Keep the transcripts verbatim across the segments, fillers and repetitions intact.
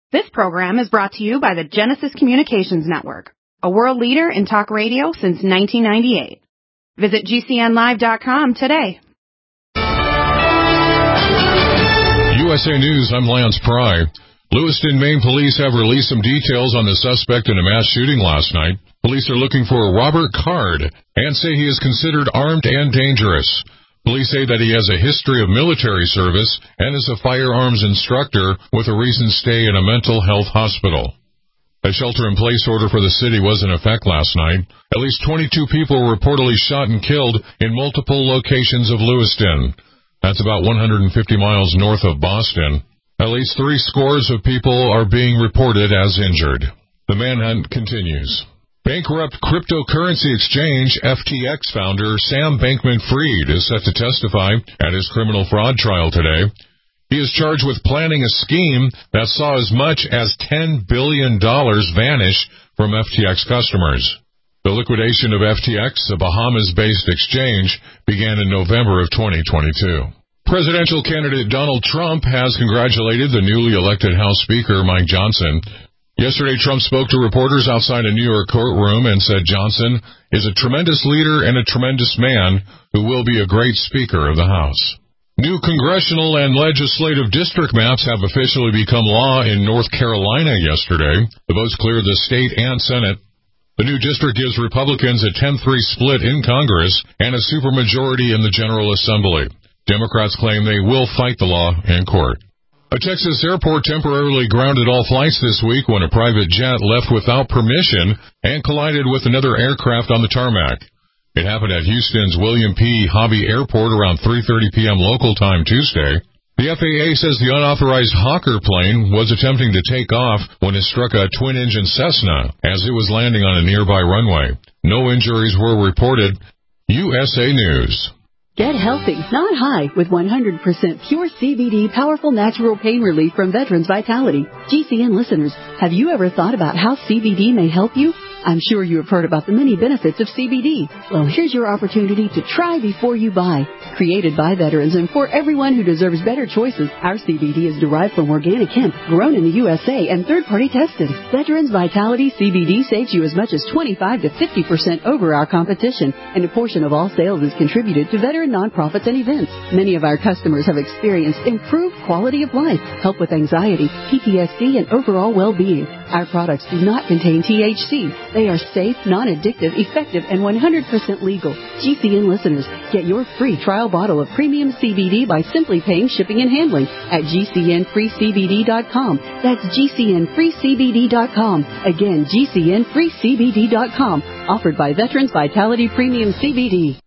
This program is brought to you by the Genesis Communications Network, a world leader in talk radio since nineteen ninety-eight. Visit G C N live dot com today. U S A News, I'm Lance Pry. Lewiston, Maine police have released some details on the suspect in a mass shooting last night. Police are looking for Robert Card and say he is considered armed and dangerous. Police say that he has a history of military service and is a firearms instructor with a recent stay in a mental health hospital. A shelter-in-place order for the city was in effect last night. At least twenty-two people were reportedly shot and killed in multiple locations of Lewiston. That's about one hundred fifty miles north of Boston. At least three scores of people are being reported as injured. The manhunt continues. Bankrupt cryptocurrency exchange F T X founder Sam Bankman-Fried is set to testify at his criminal fraud trial today. He is charged with planning a scheme that saw as much as ten billion dollars vanish from F T X customers. The liquidation of F T X, a Bahamas-based exchange, began in November of twenty twenty-two. Presidential candidate Donald Trump has congratulated the newly elected House Speaker Mike Johnson. Yesterday, Trump spoke to reporters outside a New York courtroom and said Johnson is a tremendous leader and a tremendous man who will be a great Speaker of the House. New congressional and legislative district maps have officially become law in North Carolina yesterday. The votes cleared the state and Senate. The new district gives Republicans a ten three split in Congress and a supermajority in the General Assembly. Democrats claim they will fight the law in court. A Texas airport temporarily grounded all flights this week when a private jet left without permission and collided with another aircraft on the tarmac. It happened at Houston's William P. Hobby Airport around three thirty p.m. local time Tuesday. The F A A says the unauthorized Hawker plane was attempting to take off when it struck a twin-engine Cessna as it was landing on a nearby runway. No injuries were reported. U S A News. Get healthy, not high, with one hundred percent pure C B D powerful natural pain relief from Veterans Vitality. G C N listeners, have you ever thought about how C B D may help you? I'm sure you have heard about the many benefits of C B D. Well, here's your opportunity to try before you buy. Created by veterans and for everyone who deserves better choices, our C B D is derived from organic hemp, grown in the U S A and third-party tested. Veterans Vitality C B D saves you as much as twenty-five to fifty percent over our competition, and a portion of all sales is contributed to veteran nonprofits and events. Many of our customers have experienced improved quality of life, help with anxiety, P T S D, and overall well-being. Our products do not contain T H C. They are safe, non-addictive, effective, and one hundred percent legal. G C N listeners, get your free trial bottle of premium C B D by simply paying shipping and handling at G C N free C B D dot com. That's G C N free C B D dot com. Again, G C N free C B D dot com. Offered by Veterans Vitality Premium C B D.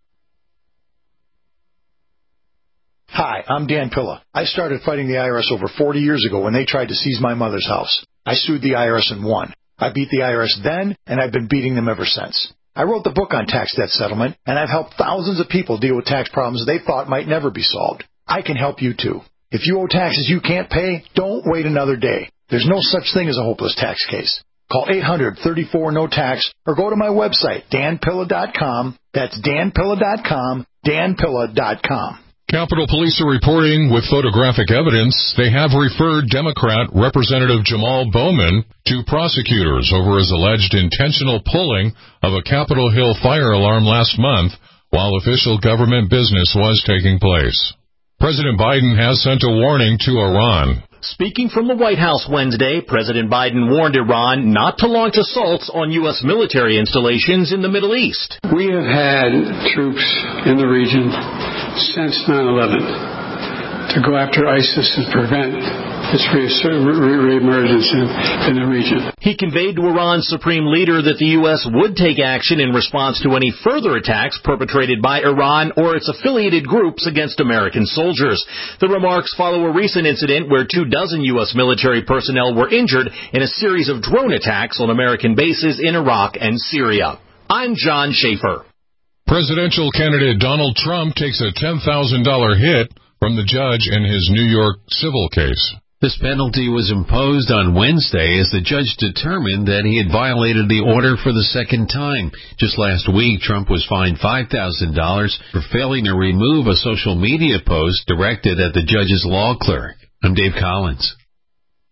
Hi, I'm Dan Pilla. I started fighting the I R S over forty years ago when they tried to seize my mother's house. I sued the I R S and won. I beat the I R S then, and I've been beating them ever since. I wrote the book on tax debt settlement, and I've helped thousands of people deal with tax problems they thought might never be solved. I can help you, too. If you owe taxes you can't pay, don't wait another day. There's no such thing as a hopeless tax case. Call eight hundred, thirty-four, no tax or go to my website, dan pilla dot com. That's dan pilla dot com, dan pilla dot com. Capitol Police are reporting with photographic evidence they have referred Democrat Representative Jamal Bowman to prosecutors over his alleged intentional pulling of a Capitol Hill fire alarm last month while official government business was taking place. President Biden has sent a warning to Iran. Speaking from the White House Wednesday, President Biden warned Iran not to launch assaults on U S military installations in the Middle East. We have had troops in the region since nine eleven to go after ISIS and prevent its re-emergence in, in the region. He conveyed to Iran's supreme leader that the U S would take action in response to any further attacks perpetrated by Iran or its affiliated groups against American soldiers. The remarks follow a recent incident where two dozen U S military personnel were injured in a series of drone attacks on American bases in Iraq and Syria. I'm John Schaefer. Presidential candidate Donald Trump takes a ten thousand dollars hit from the judge in his New York civil case. This penalty was imposed on Wednesday as the judge determined that he had violated the order for the second time. Just last week, Trump was fined five thousand dollars for failing to remove a social media post directed at the judge's law clerk. I'm Dave Collins.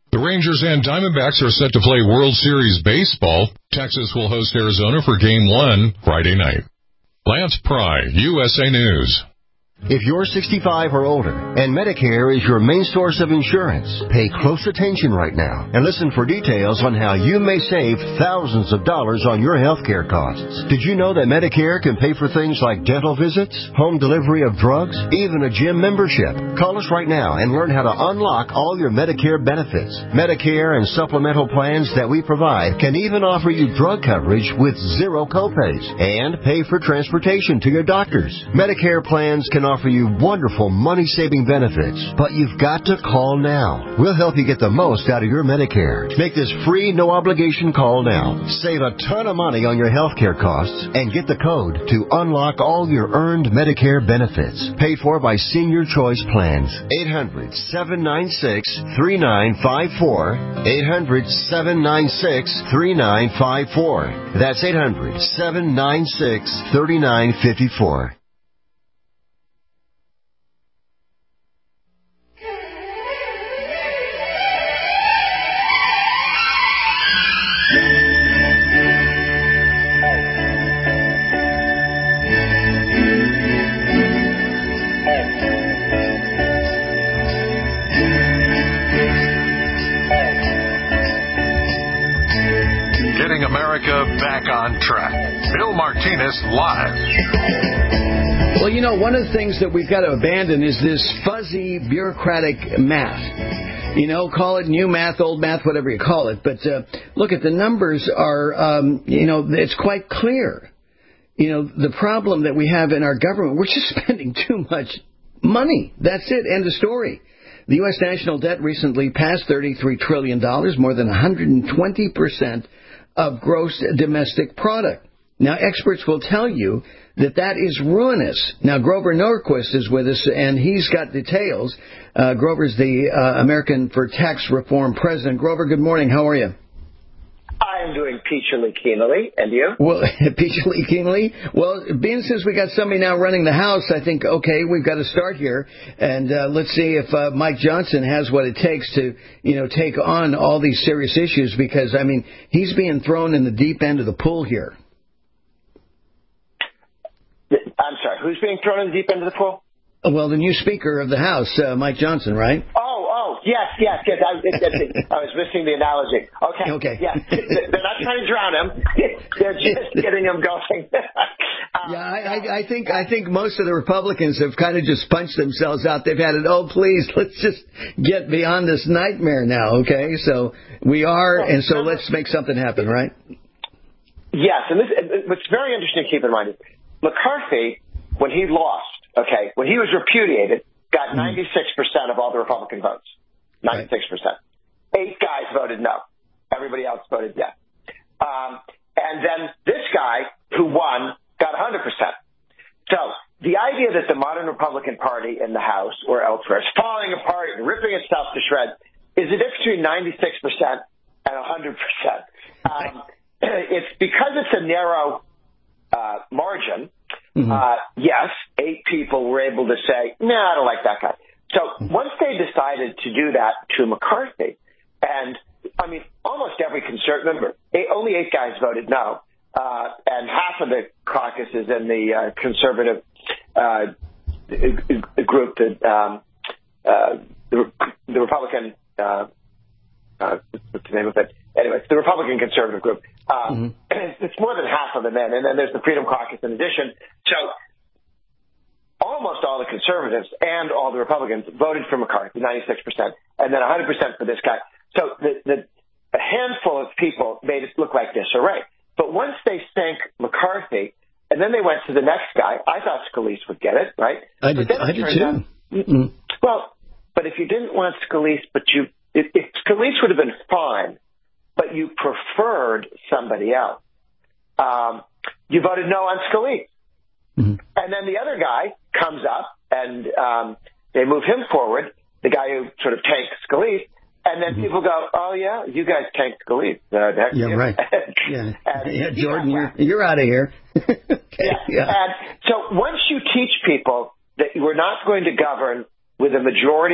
The Rangers and Diamondbacks are set to play World Series baseball. Texas will host Arizona for Game one Friday night. Lance Pry, U S A News. If you're sixty-five or older and Medicare is your main source of insurance, pay close attention right now and listen for details on how you may save thousands of dollars on your health care costs. Did you know that Medicare can pay for things like dental visits, home delivery of drugs, even a gym membership? Call us right now and learn how to unlock all your Medicare benefits. Medicare and supplemental plans that we provide can even offer you drug coverage with zero copays and pay for transportation to your doctors. Medicare plans can offer you wonderful money-saving benefits, but you've got to call now. We'll help you get the most out of your Medicare. Make this free, no-obligation call now. Save a ton of money on your health care costs and get the code to unlock all your earned Medicare benefits. Paid for by Senior Choice Plans. eight hundred, seven nine six, three nine five four. eight hundred, seven nine six, three nine five four. That's eight hundred, seven nine six, three nine five four. Back on track. Bill Martinez live. Well, you know, one of the things that we've got to abandon is this fuzzy, bureaucratic math. You know, call it new math, old math, whatever you call it. But uh, look at the numbers are, um, you know, it's quite clear. You know, the problem that we have in our government, we're just spending too much money. That's it. End of story. The U S national debt recently passed thirty-three trillion dollars, more than one hundred twenty percent of gross domestic product. Now, experts will tell you that that is ruinous. Now, Grover Norquist is with us, and he's got details. Uh, Grover's the uh, American for Tax Reform president. Grover, good morning. How are you? I am doing peachily keenly, and you? Well, peachily keenly. Well, being since we got somebody now running the House, I think, okay, we've got to start here, and uh, let's see if uh, Mike Johnson has what it takes to, you know, take on all these serious issues, because, I mean, he's being thrown in the deep end of the pool here. I'm sorry, who's being thrown in the deep end of the pool? Well, the new Speaker of the House, uh, Mike Johnson, right? Oh, oh, yes, yes, yes. I, it, it, I was missing the analogy. Okay, okay. Yeah, they're not trying to drown him; they're just getting him going. um, yeah, I, I, I think I think most of the Republicans have kind of just punched themselves out. They've had it. Oh, please, let's just get beyond this nightmare now. Okay, so we are, and so let's make something happen, right? Yes, and this, what's very interesting to keep in mind is McCarthy, when he lost. Okay, when he was repudiated, got ninety-six percent of all the Republican votes. ninety-six percent. Eight guys voted no. Everybody else voted yes. Um, and then this guy, who won, got one hundred percent. So the idea that the modern Republican Party in the House or elsewhere is falling apart and ripping itself to shreds is the difference between ninety-six percent and one hundred percent. Um, it's because it's a narrow uh, margin. Mm-hmm. Uh, yes, eight people were able to say, no, nah, I don't like that guy. So mm-hmm. once they decided to do that to McCarthy, and I mean, almost every conservative member, eight, only eight guys voted no, uh, and half of the caucus is in the uh, conservative uh, group, that um, uh, the, the Republican, uh, uh, what's the name of it? Anyway, it's the Republican conservative group. Um, mm-hmm. It's more than half of the men, and then there's the Freedom Caucus in addition. So almost all the conservatives and all the Republicans voted for McCarthy, ninety-six percent, and then one hundred percent for this guy. So the, the a handful of people made it look like disarray. But once they sank McCarthy, and then they went to the next guy, I thought Scalise would get it, right? I did, I did too. Out, mm-hmm. Well, but if you didn't want Scalise, but you if, if Scalise would have been fine, but you preferred somebody else, um, you voted no on Scalise. Mm-hmm. And then the other guy comes up, and um, they move him forward, the guy who sort of tanked Scalise, and then mm-hmm. people go, oh, yeah, you guys tanked Scalise. Uh, yeah, you. right. yeah, yeah Jordan, you're, you're out of here. okay, yeah. yeah. And so once you teach people that we're not going to govern with a majority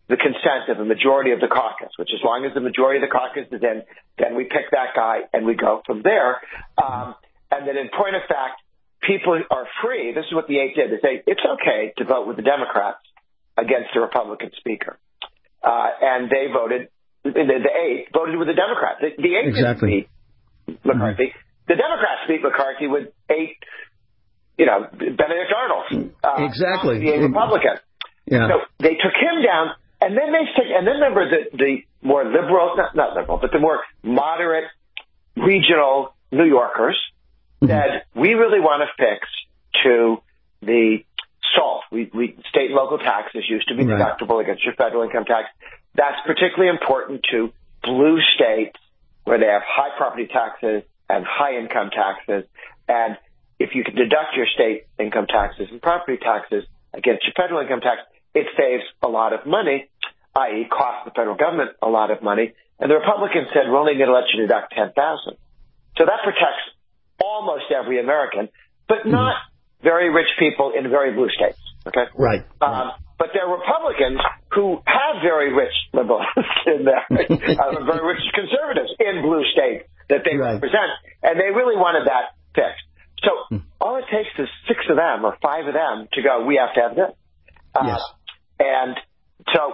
the consent of a majority of the caucus, which as long as the majority of the caucus is in, then we pick that guy and we go from there. Um, and then in point of fact, people are free. This is what the eight did. They say it's okay to vote with the Democrats against the Republican speaker. Uh, and they voted, the, the eight voted with the Democrats. The, the eight exactly. beat McCarthy. Mm-hmm. The Democrats beat McCarthy with eight, you know, Benedict Arnold. Uh, exactly. The eight Republican. Yeah. So they took him down. And then they stick, and then remember the, the more liberal, not, not liberal, but the more moderate regional New Yorkers mm-hmm. said, we really want to fix to the SALT. We, we, state and local taxes used to be right. deductible against your federal income tax. That's particularly important to blue states where they have high property taxes and high income taxes. And if you can deduct your state income taxes and property taxes against your federal income tax, it saves a lot of money, that is costs the federal government a lot of money. And the Republicans said, we're only going to let you deduct ten thousand dollars. So that protects almost every American, but not mm-hmm. very rich people in very blue states. Okay? Right. Um, but there are Republicans who have very rich liberals in there, uh, very rich conservatives in blue states that they right. represent, and they really wanted that fixed. So mm. all it takes is six of them or five of them to go, we have to have this. Uh, yes. And so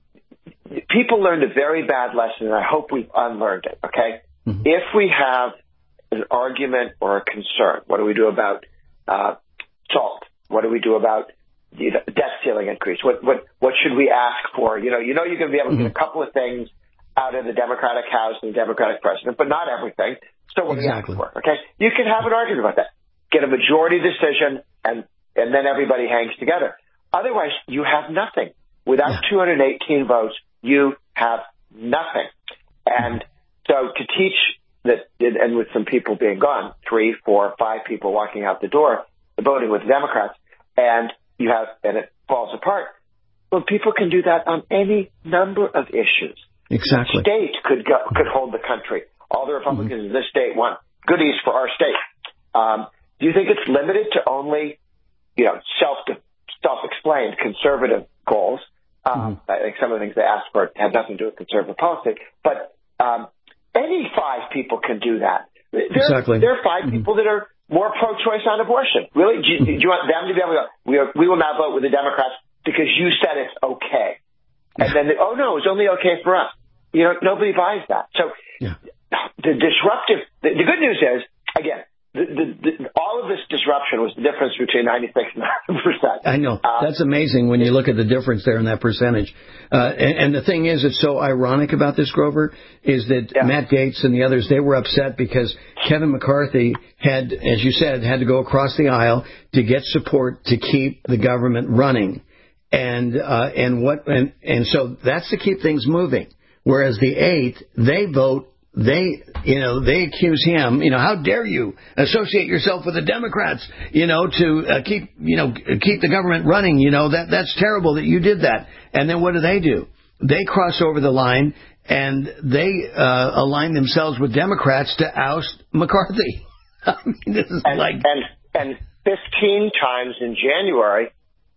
people learned a very bad lesson, and I hope we've unlearned it, okay? Mm-hmm. If we have an argument or a concern, what do we do about uh, SALT? What do we do about the debt ceiling increase? What what what should we ask for? You know, you know you're going to be able to mm-hmm. get a couple of things out of the Democratic House and the Democratic President, but not everything. So what exactly. do you ask for, okay? You can have an argument about that. Get a majority decision, and, and then everybody hangs together. Otherwise, you have nothing. Without yeah. two hundred eighteen votes, you have nothing. And so to teach that, and with some people being gone, three, four, five people walking out the door, voting with the Democrats, and you have, and it falls apart. Well, people can do that on any number of issues. Exactly. The state could go, could hold the country. All the Republicans mm-hmm. in this state want goodies for our state. Um, do you think it's limited to only, you know, self self-explained conservative goals? Um, mm-hmm. I think some of the things they asked for had nothing to do with conservative policy, but um, any five people can do that. There, exactly. There are five mm-hmm. people that are more pro-choice on abortion. Really? Do you, mm-hmm. do you want them to be able to go, we, are, we will now vote with the Democrats because you said it's okay. And then, they, oh, no, it's only okay for us. You know, nobody buys that. So yeah. the disruptive, the, the good news is, again, The, the, the, all of this disruption was the difference between ninety-six and one hundred percent. I know. Uh, That's amazing when you look at the difference there in that percentage. Uh, and, and the thing is, it's so ironic about this, Grover, is that yeah. Matt Gaetz and the others, they were upset because Kevin McCarthy had, as you said, had to go across the aisle to get support to keep the government running. And uh, and what and, and so that's to keep things moving. Whereas the eighth, they vote. They, you know, they accuse him, you know, how dare you associate yourself with the Democrats, you know, to uh, keep, you know, keep the government running, you know, that that's terrible that you did that. And then what do they do? They cross over the line and they uh, align themselves with Democrats to oust McCarthy. I mean, this is and, like... And, and fifteen times in January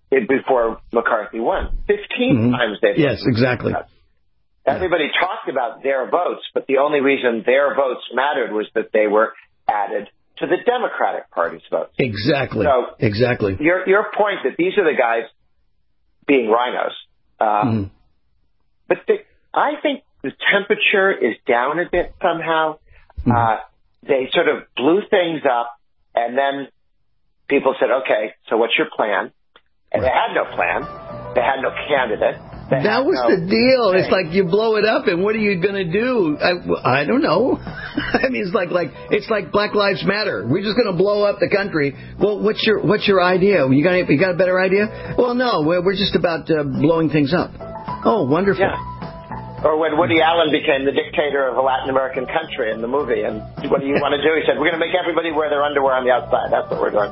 before McCarthy won. fifteen mm-hmm. times they Yes, exactly. That. Everybody talked about their votes, but the only reason their votes mattered was that they were added to the Democratic Party's votes. Exactly. So exactly. Your your point that these are the guys being rhinos. Um, mm-hmm. But the, I think the temperature is down a bit somehow. Mm-hmm. Uh, they sort of blew things up, and then people said, okay, so what's your plan? And right. they had no plan. They had no candidate. That was no thing. the deal. It's like you blow it up, and what are you going to do? I, I don't know. I mean, it's like like it's like Black Lives Matter. We're just going to blow up the country. Well, what's your what's your idea? You got you got a better idea? Well, no, we're, we're just about uh, blowing things up. Oh, wonderful. Yeah. Or when Woody Allen became the dictator of a Latin American country in the movie, and what do you want to do? He said, "We're going to make everybody wear their underwear on the outside." That's what we're doing.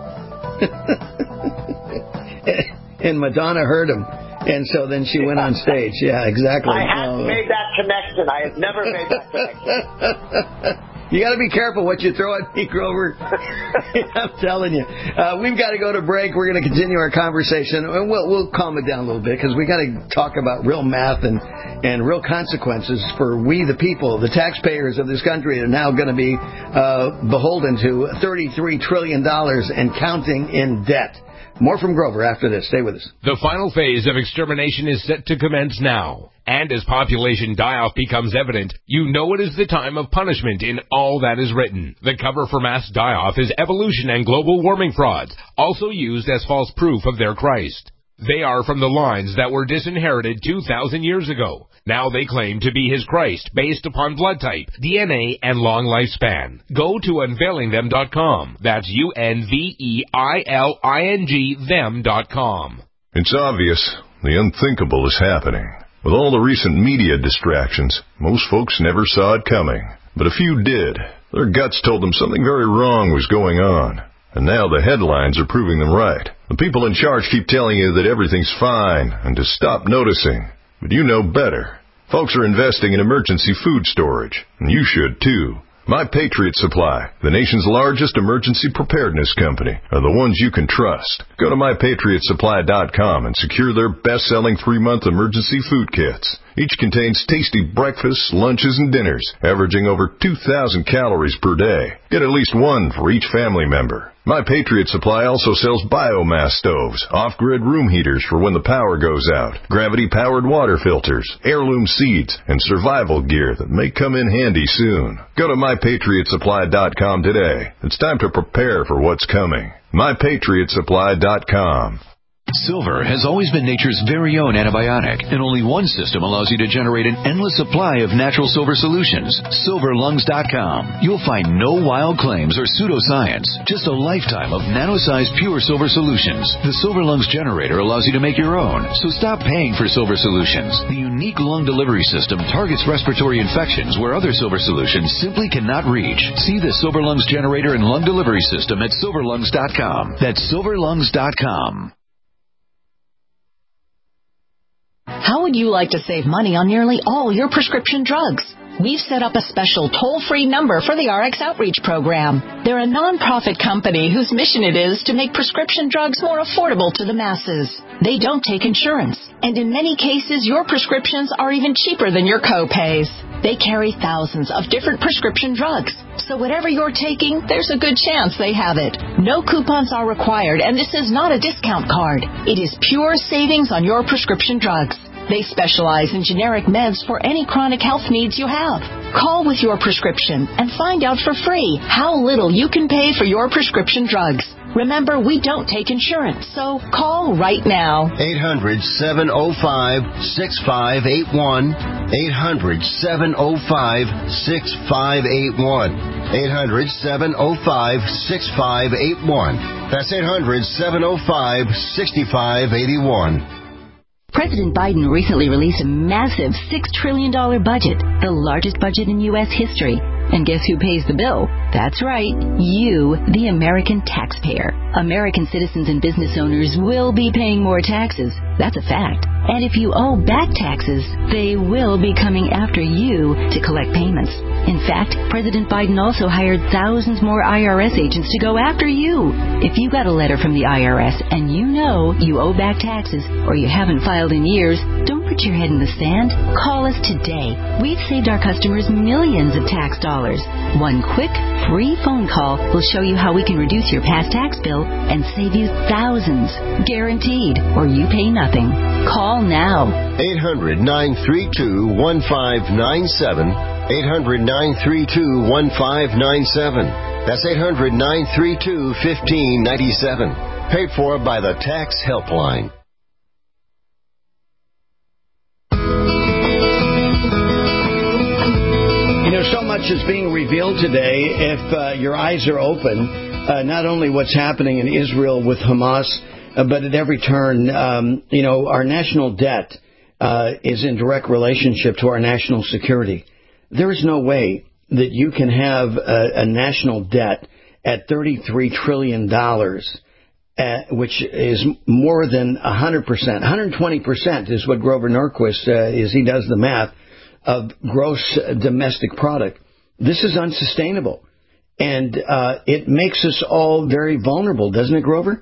And Madonna heard him. And so then she went on stage. Yeah, exactly. I hadn't oh. made that connection. I had never made that connection. You got to be careful what you throw at me, Grover. I'm telling you. Uh, we've got to go to break. We're going to continue our conversation, and we'll we'll calm it down a little bit because we got to talk about real math and and real consequences for we the people, the taxpayers of this country, are now going to be uh, beholden to thirty-three trillion dollars and counting in debt. More from Grover after this. Stay with us. The final phase of extermination is set to commence now. And as population die-off becomes evident, you know it is the time of punishment in all that is written. The cover for mass die-off is evolution and global warming frauds, also used as false proof of their Christ. They are from the lines that were disinherited two thousand years ago. Now they claim to be his Christ based upon blood type, D N A, and long lifespan. Go to unveiling them dot com. That's U N V E I L I N G them dot com. It's obvious. The unthinkable is happening. With all the recent media distractions, most folks never saw it coming. But a few did. Their guts told them something very wrong was going on. And now the headlines are proving them right. The people in charge keep telling you that everything's fine and to stop noticing. But you know better. Folks are investing in emergency food storage, and you should too. My Patriot Supply, the nation's largest emergency preparedness company, are the ones you can trust. Go to my patriot supply dot com and secure their best-selling three-month emergency food kits. Each contains tasty breakfasts, lunches, and dinners, averaging over two thousand calories per day. Get at least one for each family member. My Patriot Supply also sells biomass stoves, off-grid room heaters for when the power goes out, gravity-powered water filters, heirloom seeds, and survival gear that may come in handy soon. Go to my patriot supply dot com today. It's time to prepare for what's coming. my patriot supply dot com. Silver has always been nature's very own antibiotic, and only one system allows you to generate an endless supply of natural silver solutions. silver lungs dot com. You'll find no wild claims or pseudoscience, just a lifetime of nano-sized pure silver solutions. The Silver Lungs generator allows you to make your own, so stop paying for silver solutions. The unique lung delivery system targets respiratory infections where other silver solutions simply cannot reach. See the Silver Lungs generator and lung delivery system at silver lungs dot com. That's silver lungs dot com. How would you like to save money on nearly all your prescription drugs? We've set up a special toll-free number for the R X Outreach Program. They're a non-profit company whose mission it is to make prescription drugs more affordable to the masses. They don't take insurance, and in many cases, your prescriptions are even cheaper than your co-pays. They carry thousands of different prescription drugs, so whatever you're taking, there's a good chance they have it. No coupons are required, and this is not a discount card. It is pure savings on your prescription drugs. They specialize in generic meds for any chronic health needs you have. Call with your prescription and find out for free how little you can pay for your prescription drugs. Remember, we don't take insurance, so call right now. eight hundred, seven oh five, six five eight one. eight hundred, seven oh five, six five eight one. eight hundred, seven oh five, six five eight one. That's eight hundred, seven oh five, six five eight one. President Biden recently released a massive six trillion dollars budget, the largest budget in U S history. And guess who pays the bill? That's right, you, the American taxpayer. American citizens and business owners will be paying more taxes. That's a fact. And if you owe back taxes, they will be coming after you to collect payments. In fact, President Biden also hired thousands more I R S agents to go after you. If you got a letter from the I R S and you know you owe back taxes or you haven't filed in years, don't put your head in the sand. Call us today. We've saved our customers millions of tax dollars. One quick, free phone call will show you how we can reduce your past tax bill and save you thousands. Guaranteed, or you pay nothing. Call now. eight hundred, nine three two, one five nine seven. eight hundred, nine three two, one five nine seven. That's eight hundred, nine three two, one five nine seven. Paid for by the Tax Helpline. You know, so much is being revealed today. If uh, your eyes are open, uh, not only what's happening in Israel with Hamas, uh, but at every turn, um, you know, our national debt uh, is in direct relationship to our national security. There is no way that you can have a, a national debt at thirty-three trillion dollars, uh, which is more than one hundred percent. one hundred twenty percent is what Grover Norquist uh, is. He does the math of gross domestic product. this is unsustainable. And uh, it makes us all very vulnerable, doesn't it, Grover?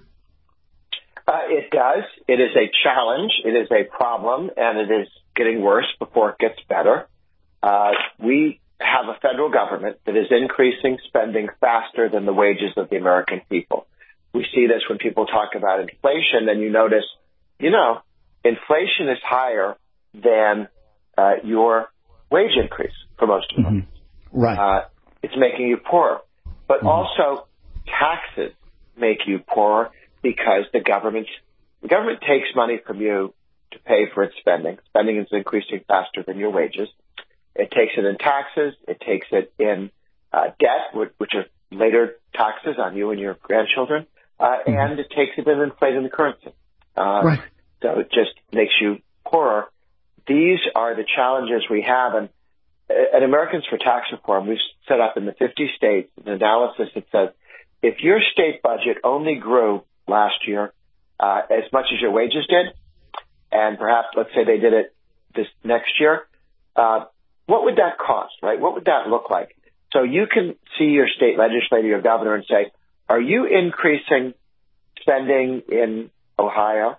Uh, it does. It is a challenge. It is a problem, and it is getting worse before it gets better. Uh, we have a federal government that is increasing spending faster than the wages of the American people. We see this when people talk about inflation, and you notice, you know, inflation is higher than uh, your wage increase for most of them. Mm-hmm. Right. Uh, it's making you poorer. But mm-hmm. also, taxes make you poorer because the government, the government takes money from you to pay for its spending. Spending is increasing faster than your wages. It takes it in taxes. It takes it in uh, debt, which are later taxes on you and your grandchildren. Uh, mm-hmm. And it takes it in inflating the currency. Uh, right. So it just makes you poorer. These are the challenges we have. And at Americans for Tax Reform, we've set up in the fifty states an analysis that says if your state budget only grew last year uh, as much as your wages did, and perhaps let's say they did it this next year, uh, what would that cost, right? What would that look like? So you can see your state legislator, your governor, and say, are you increasing spending in Ohio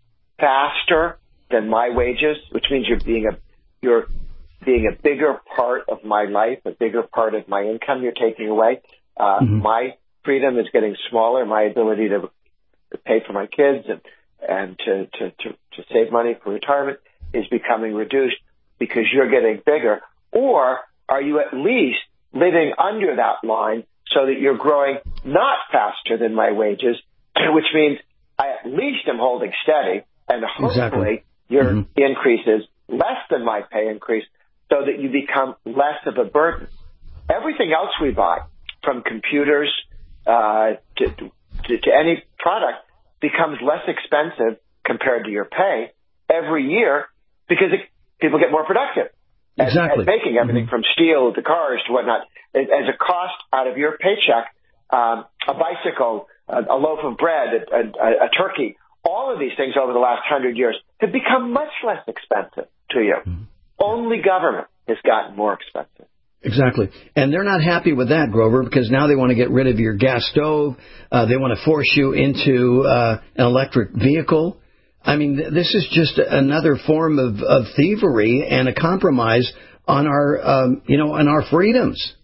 faster than my wages, which means you're being a you're being a bigger part of my life, a bigger part of my income you're taking away. Uh, mm-hmm. My freedom is getting smaller. My ability to, to pay for my kids and, and to, to, to, to save money for retirement is becoming reduced because you're getting bigger. Or are you at least living under that line so that you're growing not faster than my wages, which means I at least am holding steady, and hopefully exactly. your mm-hmm. increase is less than my pay increase, so that you become less of a burden. Everything else we buy, from computers uh, to, to, to any product, becomes less expensive compared to your pay every year because it, people get more productive exactly. at, at making everything mm-hmm. from steel to cars to whatnot. As a cost out of your paycheck, um, a bicycle, a, a loaf of bread, a, a, a turkey, all of these things over the last hundred years have become much less expensive to you. Mm-hmm. Only government has gotten more expensive. Exactly. And they're not happy with that, Grover, because now they want to get rid of your gas stove. Uh, they want to force you into uh, an electric vehicle. I mean, th- this is just another form of, of thievery and a compromise on our, um, you know, on our freedoms.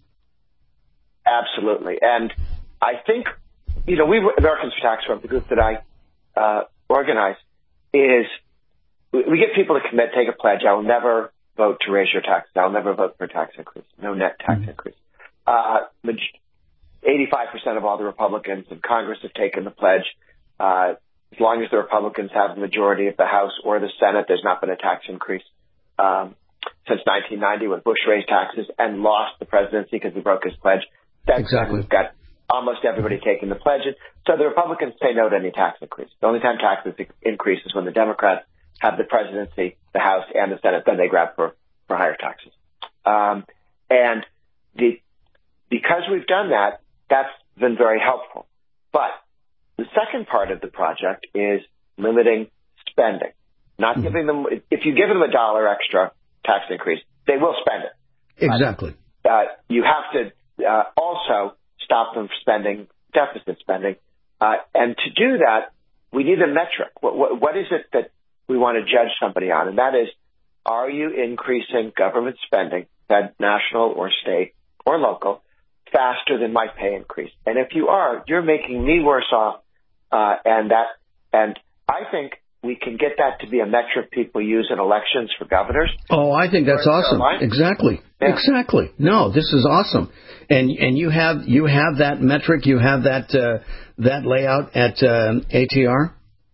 Absolutely. And I think, you know, we, Americans for Tax Reform, the group that I uh, organize, is we get people to commit, take a pledge. I will never vote to raise your taxes. I'll never vote for a tax increase. No net tax mm-hmm. increase. Uh, eighty-five percent of all the Republicans in Congress have taken the pledge. Uh, as long as the Republicans have the majority of the House or the Senate, there's not been a tax increase um, since nineteen ninety when Bush raised taxes and lost the presidency because he broke his pledge. That's exactly. We've got almost everybody taking the pledge. So the Republicans say no to any tax increase. The only time taxes increase is when the Democrats have the presidency, the House, and the Senate, then they grab for, for higher taxes. Um, and the, because we've done that, that's been very helpful. But the second part of the project is limiting spending. Not mm-hmm. giving them, if you give them a dollar extra tax increase, they will spend it. Exactly. But, uh, you have to uh, also stop them from spending, deficit spending. Uh, and to do that, we need a metric. What, what, what is it that we want to judge somebody on? And that is, are you increasing government spending, that national or state or local, faster than my pay increase? And if you are, you're making me worse off. Uh, and that, and I think we can get that to be a metric people use in elections for governors. Oh, I think that's awesome. Exactly. Yeah. Exactly. No, this is awesome. And and you have you have that metric, you have that uh, that layout at uh, A T R?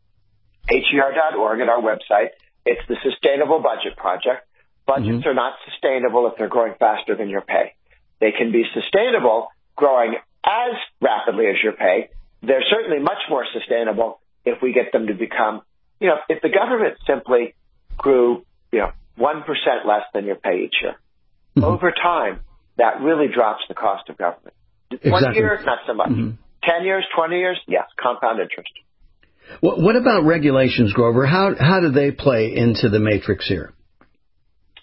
A T R dot org at our website. It's the Sustainable Budget Project. Budgets mm-hmm. are not sustainable if they're growing faster than your pay. They can be sustainable growing as rapidly as your pay. They're certainly much more sustainable if we get them to become, you know, if the government simply grew, you know, one percent less than your pay each year. Mm-hmm. Over time, that really drops the cost of government. Exactly. One year, not so much. Mm-hmm. Ten years, twenty years, yes, compound interest. What, what about regulations, Grover? How how do they play into the matrix here?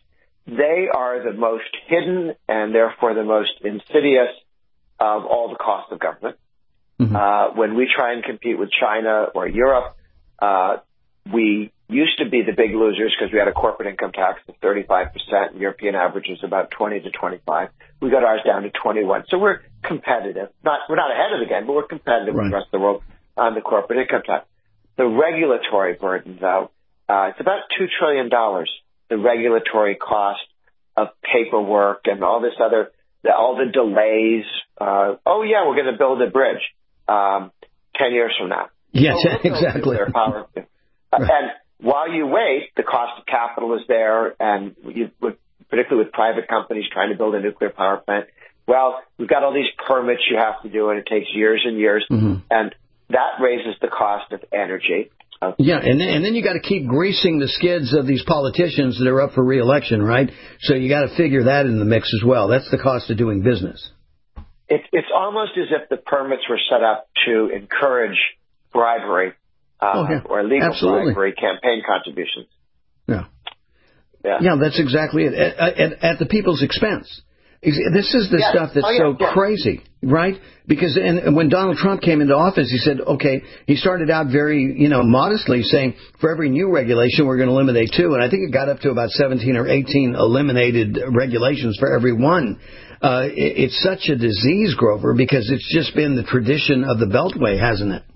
they are the most hidden and therefore the most insidious of all the costs of government. Mm-hmm. Uh, when we try and compete with China or Europe, uh, we used to be the big losers because we had a corporate income tax of thirty-five percent. European average is about twenty to twenty-five. We got ours down to twenty-one. So we're competitive. Not, we're not ahead of the game, but we're competitive right. with the rest of the world on the corporate income tax. The regulatory burden, though, uh, it's about two trillion dollars, the regulatory cost of paperwork and all this other, the, all the delays. Uh, oh, yeah, we're going to build a bridge um, ten years from now. Yes, so we'll exactly. Power. uh, right. And while you wait, the cost of capital is there, and you, with, particularly with private companies trying to build a nuclear power plant, well, we've got all these permits you have to do, and it takes years and years, mm-hmm. and that raises the cost of energy. Yeah, and then, and then you got to keep greasing the skids of these politicians that are up for re-election, right? So you got to figure that in the mix as well. That's the cost of doing business. It, it's almost as if the permits were set up to encourage bribery uh, oh, yeah. or legal Absolutely. bribery, campaign contributions. Yeah. Yeah, yeah that's exactly it, at, at, at the people's expense. This is the yes. stuff that's oh, yeah, so yeah. crazy, right? Because and when Donald Trump came into office, he said, okay, he started out very, you know, modestly saying, for every new regulation, we're going to eliminate two. And I think it got up to about seventeen or eighteen eliminated regulations for every one. Uh, it, it's such a disease, Grover, because it's just been the tradition of the Beltway, hasn't it?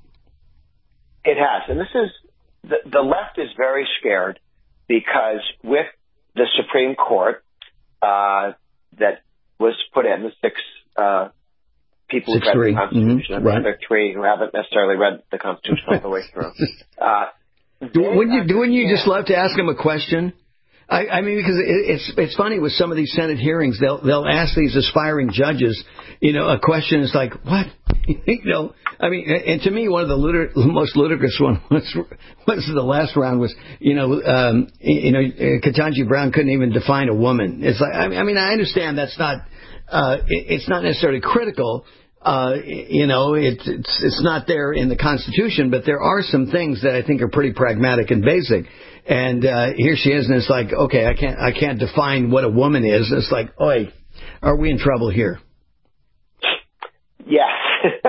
It has. And this is, the, the left is very scared because with the Supreme Court, uh, that was put in, the six uh, people six, who read three. the Constitution, Mm-hmm. and right. the other three who haven't necessarily read the Constitution all the way through. Uh, wouldn't you, wouldn't you just love to ask them a question? I, I mean, because it, it's it's funny with some of these Senate hearings, they'll they'll ask these aspiring judges, you know, a question is like, what? you know, I mean, and to me, one of the ludic- most ludicrous one was was the last round was, you know, um, you know, Ketanji Brown couldn't even define a woman. It's like, I mean, I understand that's not, uh, it, it's not necessarily critical. Uh, you know, it, it's it's not there in the Constitution, but there are some things that I think are pretty pragmatic and basic. And uh, here she is, and it's like, okay, I can't I can't define what a woman is. It's like, oi, are we in trouble here? Yes.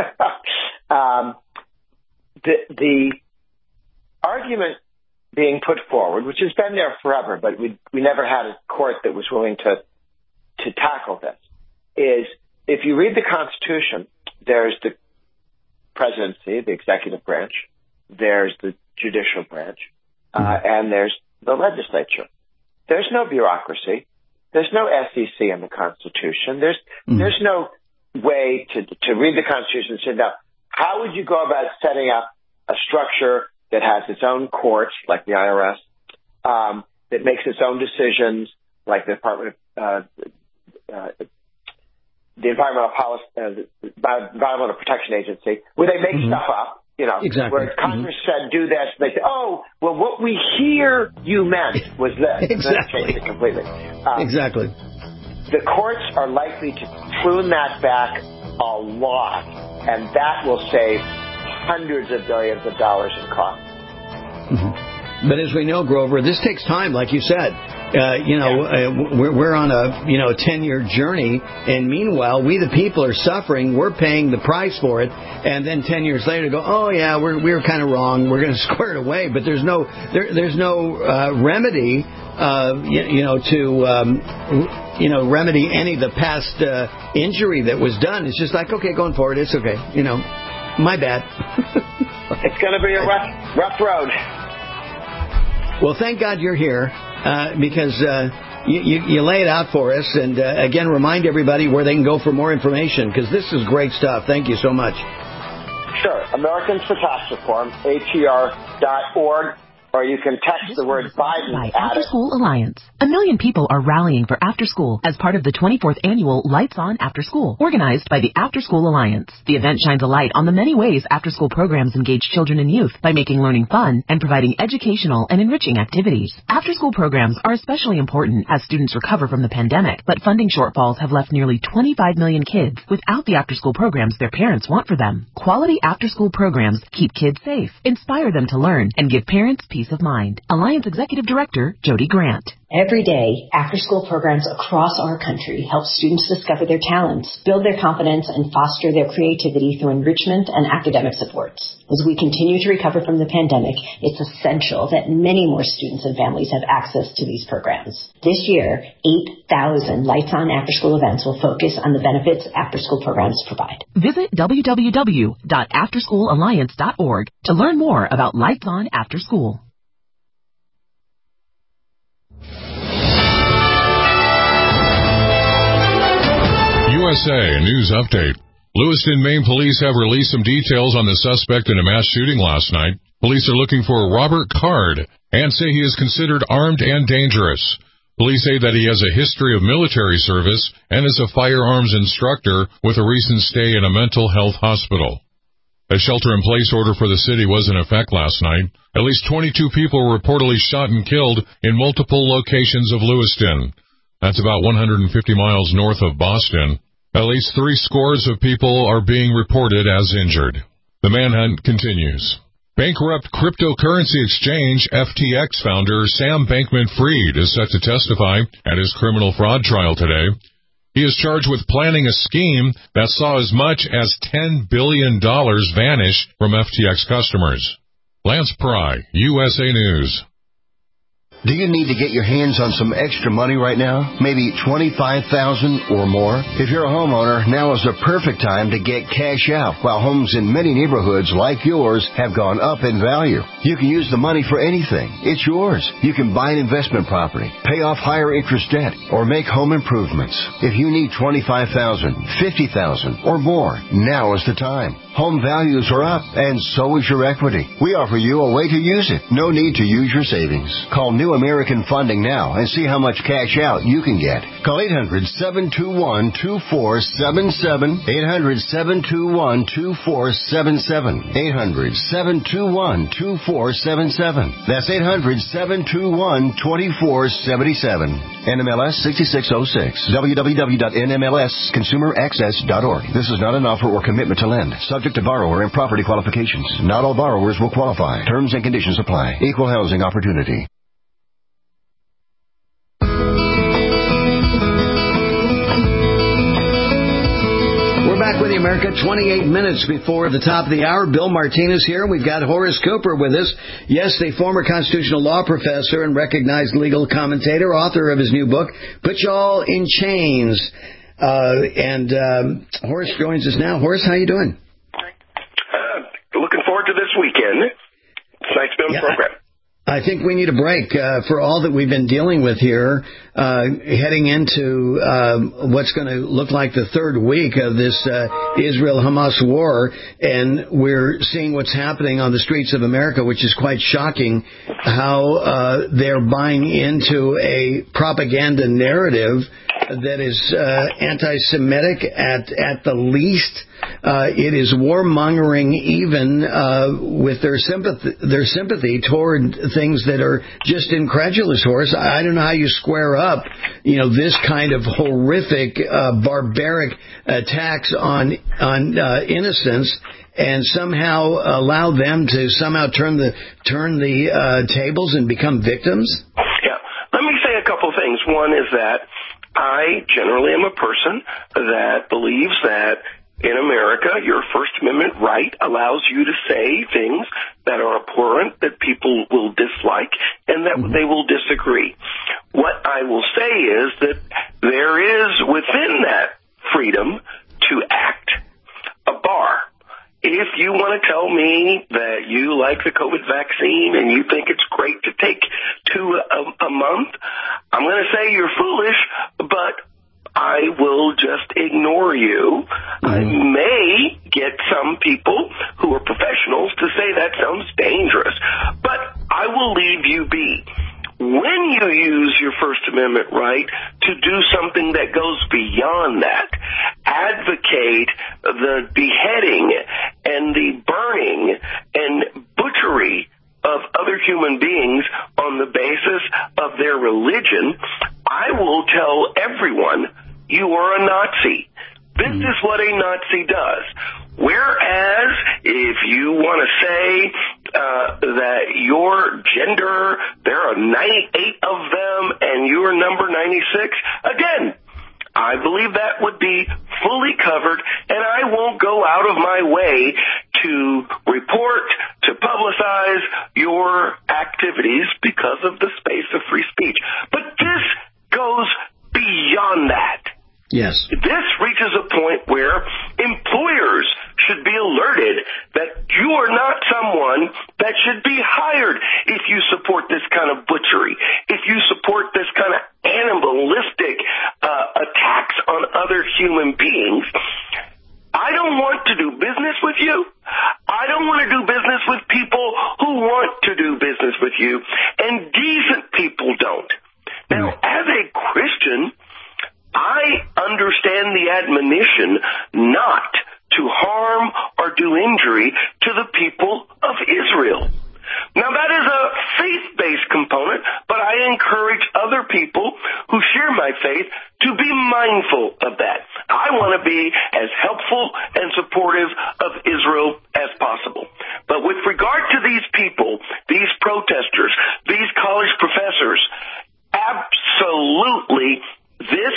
um, the the argument being put forward, which has been there forever, but we we never had a court that was willing to to tackle this, is if you read the Constitution, there's the presidency, the executive branch, there's the judicial branch, uh, and there's the legislature. There's no bureaucracy. There's no S E C in the Constitution. There's mm. there's no way to to read the Constitution and say, now, how would you go about setting up a structure that has its own courts, like the I R S, um, that makes its own decisions, like the Department of uh, uh, the Environmental Policy, uh, the Environmental Protection Agency, where they make mm-hmm. stuff up, you know, exactly. where Congress mm-hmm. said do this, they say, oh, well, what we hear you meant was this. exactly. It completely. Um, exactly. The courts are likely to prune that back a lot, and that will save hundreds of billions of dollars in costs. Mm-hmm. But as we know, Grover, this takes time, like you said. Uh, you know, uh, we're, we're on a, you know, a ten-year journey, and meanwhile, we the people are suffering. We're paying the price for it, and then ten years later go, oh, yeah, we're, we were kind of wrong. We're going to square it away. But there's no there, there's no uh, remedy, uh, you, you know, to, um, you know, remedy any of the past uh, injury that was done. It's just like, okay, going forward, it's okay. You know, my bad. It's going to be a rough, rough road. Well, thank God you're here, uh, because uh, you, you, you lay it out for us. And, uh, again, remind everybody where they can go for more information, because this is great stuff. Thank you so much. Sure. Americans for Tax Reform, A T R dot org. Or you can text the word Biden by at After it. School Alliance. A million people are rallying for After School as part of the twenty-fourth annual Lights On After School, organized by the After School Alliance. The event shines a light on the many ways after-school programs engage children and youth by making learning fun and providing educational and enriching activities. After-school programs are especially important as students recover from the pandemic, but funding shortfalls have left nearly twenty-five million kids without the after-school programs their parents want for them. Quality after-school programs keep kids safe, inspire them to learn, and give parents peace of mind. Alliance Executive Director Jody Grant. Every day, after-school programs across our country help students discover their talents, build their confidence, and foster their creativity through enrichment and academic supports. As we continue to recover from the pandemic, it's essential that many more students and families have access to these programs. This year, eight thousand Lights On after-school events will focus on the benefits after-school programs provide. Visit w w w dot after school alliance dot org to learn more about Lights On After School. U S A News Update. Lewiston, Maine police have released some details on the suspect in a mass shooting last night. Police are looking for Robert Card and say he is considered armed and dangerous. Police say that he has a history of military service and is a firearms instructor with a recent stay in a mental health hospital. A shelter-in-place order for the city was in effect last night. At least twenty-two people were reportedly shot and killed in multiple locations of Lewiston. That's about one hundred fifty miles north of Boston. At least three scores of people are being reported as injured. The manhunt continues. Bankrupt cryptocurrency exchange F T X founder Sam Bankman-Fried is set to testify at his criminal fraud trial today. He is charged with planning a scheme that saw as much as ten billion dollars vanish from F T X customers. Lance Pry, U S A News. Do you need to get your hands on some extra money right now? Maybe twenty-five thousand dollars or more? If you're a homeowner, now is the perfect time to get cash out while homes in many neighborhoods like yours have gone up in value. You can use the money for anything. It's yours. You can buy an investment property, pay off higher interest debt, or make home improvements. If you need twenty-five thousand dollars, fifty thousand dollars, or more, now is the time. Home values are up, and so is your equity. We offer you a way to use it. No need to use your savings. Call New American Funding now and see how much cash out you can get. Call eight hundred, seven two one, two four seven seven, eight hundred, seven two one, two four seven seven, eight hundred, seven two one, two four seven seven. That's eight hundred, seven two one, two four seven seven. N M L S six six zero six. w w w dot n m l s consumer access dot org. This is not an offer or commitment to lend. Subject to borrower and property qualifications. Not all borrowers will qualify. Terms and conditions apply. Equal housing opportunity. We're back with you, America. twenty-eight minutes before the top of the hour. Bill Martinez here. We've got Horace Cooper with us. Yes, the former constitutional law professor and recognized legal commentator, author of his new book, Put Y'all in Chains. Uh, and um, Horace joins us now. Horace, how you doing? Uh, looking forward to this weekend. It's nice to be on the program. I think we need a break uh, for all that we've been dealing with here, uh, heading into uh, what's going to look like the third week of this uh, Israel-Hamas war, and we're seeing what's happening on the streets of America, which is quite shocking, how uh, they're buying into a propaganda narrative that is uh, anti-Semitic at at the least. Uh, it is warmongering even uh, with their sympathy, their sympathy toward things that are just incredulous, Horace. I don't know how you square up, you know, this kind of horrific, uh, barbaric attacks on on uh, innocents, and somehow allow them to somehow turn the turn the uh, tables and become victims. Yeah, let me say a couple things. One is that I generally am a person that believes that in America, your First Amendment right allows you to say things that are abhorrent, that people will dislike, and that mm-hmm. they will disagree. What I will say is that there is within that freedom to act a bar. If you want to tell me that you like the COVID vaccine and you think it's great to take two a, a month, I'm going to say you're foolish, but I will just ignore you. Mm-hmm. I may get some people who are professionals to say that sounds dangerous, but I will leave you be. When you use your First Amendment right to do something that goes beyond that, advocate the beheading and the burning and butchery of other human beings on the basis of their religion, I will tell everyone you are a Nazi. This is what a Nazi does. Whereas, if you want to say uh, that your gender, there are ninety-eight of them, and you're number ninety-six, again, I believe that would be fully covered, and I won't go out of my way to report, to publicize your activities because of the space of free speech. But this goes beyond that. Yes. This reaches a point where employers should be alerted that you are not someone that should be hired if you support this kind of butchery, if you support this kind of animalistic uh, attacks on other human beings. I don't want to do business with you. I don't want to do business with people who want to do business with you, and decent people don't. Now, as a Christian, I understand the admonition not to harm or do injury to the people of Israel. Now, that is a faith-based component, but I encourage other people who share my faith to be mindful of that. I want to be as helpful and supportive of Israel as possible. But with regard to these people, these protesters, these college professors, absolutely, this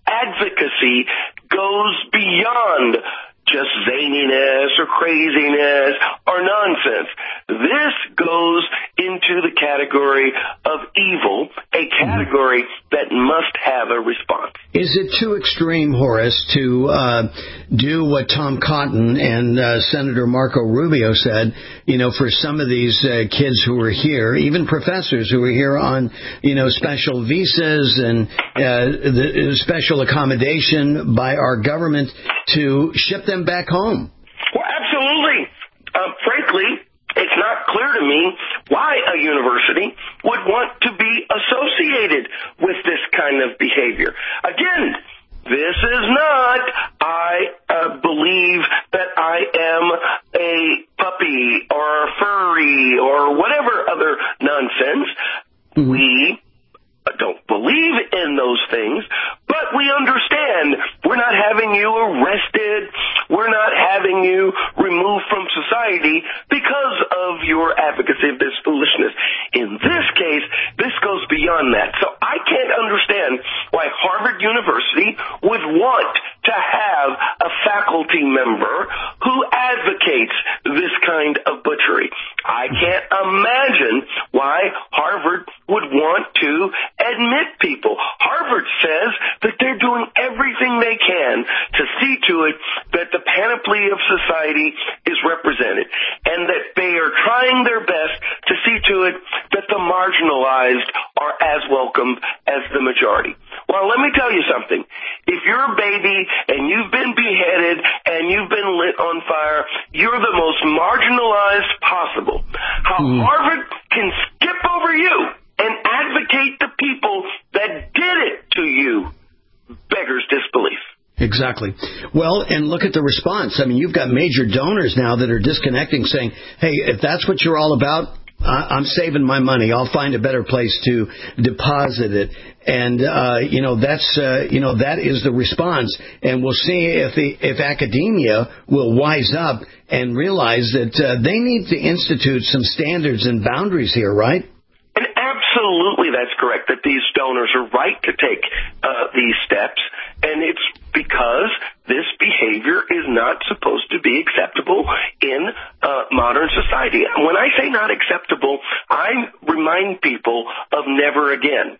advocacy goes beyond just zaniness or craziness or nonsense. This goes into the category of evil, a category that must have a response. Is it too extreme, Horace, to uh, do what Tom Cotton and uh, Senator Marco Rubio said, you know, for some of these uh, kids who are here, even professors who are here on, you know, special visas and uh, the special accommodation by our government to ship them back home? Well, absolutely. Um, frankly, it's not clear to me why a university would want to be associated with this kind of behavior. Again, this is not, I uh, believe that I am a puppy or a furry or whatever other nonsense. Mm-hmm. We don't believe in those things, but we understand we're not having you arrested. We're not having you removed from society because of your advocacy of this foolishness. In this case, this goes beyond that. So I can't understand why Harvard University would want to have a faculty member who advocates this kind of butchery. I can't imagine why Harvard would want to admit people. Harvard says that they're doing everything they can to see to it that the panoply of society is represented, and that they are trying their best to see to it that the marginalized are as welcome as the majority. Well, let me tell you something. If you're a baby and you've been beheaded and you've been lit on fire, you're the most marginalized possible. How mm. Harvard can skip over you and advocate the people that did it to you beggars disbelief. Exactly. Well, and look at the response. I mean, you've got major donors now that are disconnecting, saying, hey, if that's what you're all about, I'm saving my money. I'll find a better place to deposit it. And, uh, you know, that's, uh, you know, that is the response. And we'll see if the, if academia will wise up and realize that uh, they need to institute some standards and boundaries here, right? And absolutely that's correct, that these donors are right to take uh, these steps. And it's because this behavior is not supposed to be acceptable in uh, modern society. When I say not acceptable, I remind people of never again.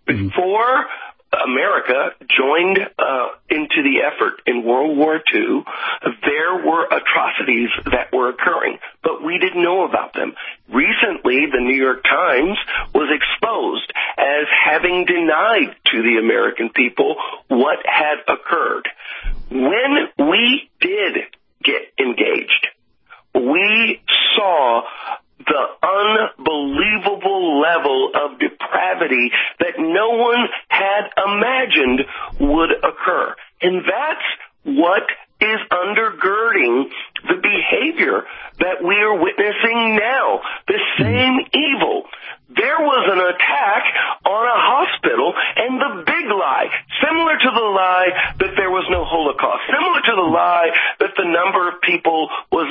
Before America joined uh, into the effort in World War Two, there were atrocities that were occurring, but we didn't know about them. Recently, the New York Times was exposed as having denied to the American people what had occurred. When we did get engaged, we saw the unbelievable level of depravity that no one had imagined would occur. And that's what is undergirding the behavior that we are witnessing now. The same evil. There was an attack on a hospital, and the big lie, similar to the lie that there was no Holocaust, similar to the lie that the number of people was very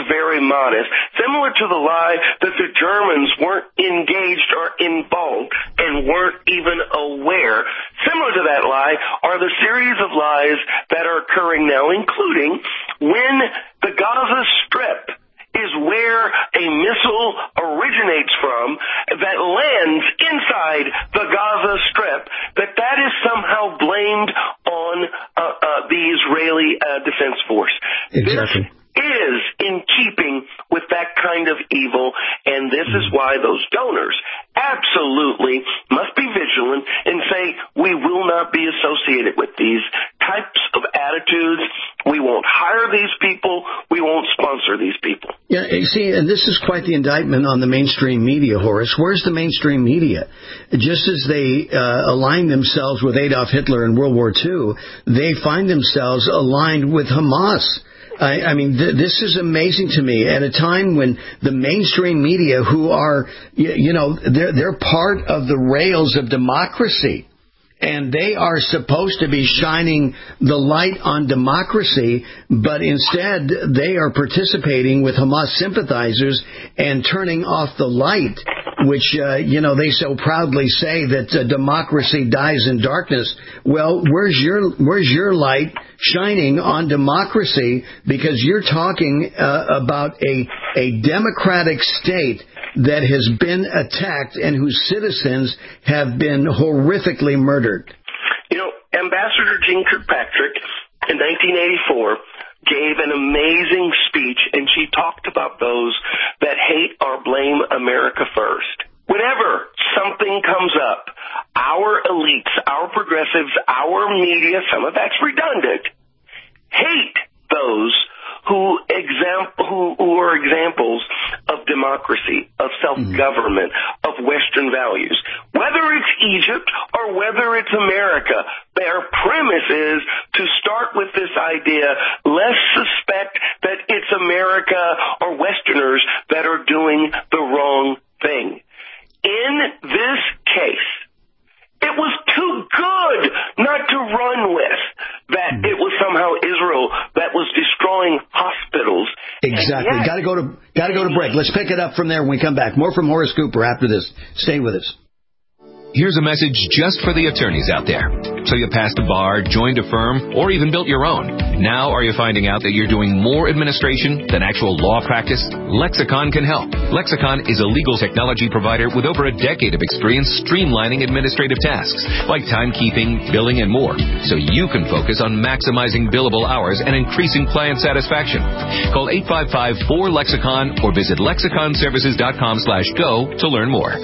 immodest, similar to the lie that the Germans weren't engaged or involved and weren't even aware. Similar to that lie are the series of lies that are occurring now, including when the Gaza Strip is where a missile originates from that lands inside the Gaza Strip, that that is somehow blamed on uh, uh, the Israeli uh, Defense Force. Exactly. This is in keeping with that kind of evil, and this is why those donors absolutely must be vigilant and say, we will not be associated with these types of attitudes. We won't hire these people. We won't sponsor these people. Yeah, you see, and this is quite the indictment on the mainstream media, Horace. Where's the mainstream media? Just as they uh, aligned themselves with Adolf Hitler in World War Two, they find themselves aligned with Hamas. I, I mean, th- this is amazing to me. At a time when the mainstream media, who are, you, you know, they're, they're part of the rails of democracy, and they are supposed to be shining the light on democracy, but instead they are participating with Hamas sympathizers and turning off the light, which, uh, you know, they so proudly say that uh, democracy dies in darkness. Well, where's your where's your light shining on democracy? Because you're talking uh, about a a democratic state that has been attacked and whose citizens have been horrifically murdered. You know, Ambassador Jeane Kirkpatrick in nineteen eighty-four gave an amazing speech, and she talked about those that hate or blame America first. Whenever something comes up, our elites, our progressives, our media, some of that's redundant, hate those who exam- who, who are examples of democracy, of self-government, mm-hmm. of Western values. Whether it's Egypt or whether it's America, their premise is to start with this idea, let's suspect that it's America or Westerners that are doing the wrong thing. In this case, it was too good not to run with that it was somehow Israel that was destroying hospitals. Exactly. Got to go to got to go to break. Let's pick it up from there when we come back. More from Horace Cooper after this. Stay with us. Here's a message just for the attorneys out there. So you passed a bar, joined a firm, or even built your own. Now are you finding out that you're doing more administration than actual law practice? Lexicon can help. Lexicon is a legal technology provider with over a decade of experience streamlining administrative tasks like timekeeping, billing, and more, so you can focus on maximizing billable hours and increasing client satisfaction. Call eight five five, four, Lexicon or visit lexicon services dot com slash go to learn more.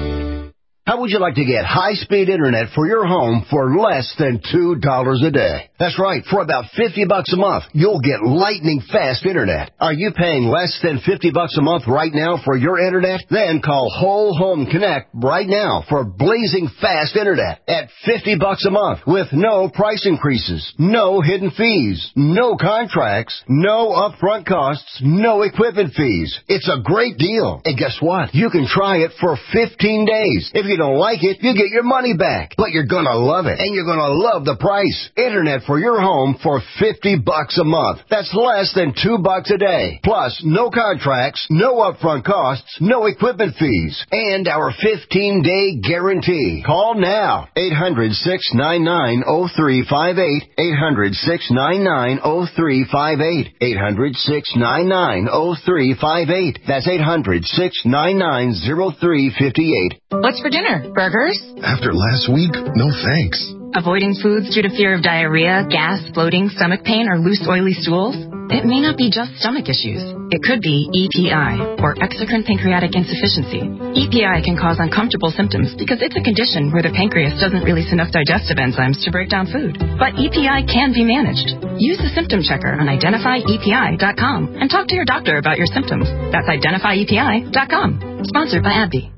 How would you like to get high-speed internet for your home for less than two dollars a day? That's right. For about fifty bucks a month, you'll get lightning-fast internet. Are you paying less than fifty bucks a month right now for your internet? Then call Whole Home Connect right now for blazing fast internet at fifty bucks a month with no price increases, no hidden fees, no contracts, no upfront costs, no equipment fees. It's a great deal. And guess what? You can try it for fifteen days. If you don't like it, you get your money back. But you're going to love it, and you're going to love the price. Internet for your home for fifty bucks a month. That's less than two bucks a day. Plus, no contracts, no upfront costs, no equipment fees, and our fifteen-day guarantee. Call now. eight hundred, six nine nine, oh three five eight. eight hundred, six nine nine, oh three five eight. eight hundred, six nine nine, oh three five eight. That's eight hundred, six nine nine, oh three five eight. What's for dinner? Burgers? After last week, no thanks. Avoiding foods due to fear of diarrhea, gas, bloating, stomach pain, or loose, oily stools? It may not be just stomach issues. It could be E P I, or exocrine pancreatic insufficiency. E P I can cause uncomfortable symptoms because it's a condition where the pancreas doesn't release enough digestive enzymes to break down food. But E P I can be managed. Use the symptom checker on identify E P I dot com and talk to your doctor about your symptoms. That's identify E P I dot com. Sponsored by AbbVie.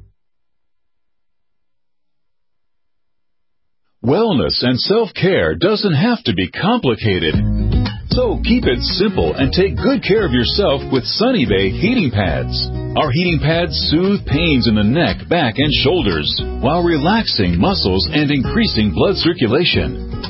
Wellness and self-care doesn't have to be complicated. So keep it simple and take good care of yourself with Sunny Bay heating pads. Our heating pads soothe pains in the neck, back, and shoulders while relaxing muscles and increasing blood circulation.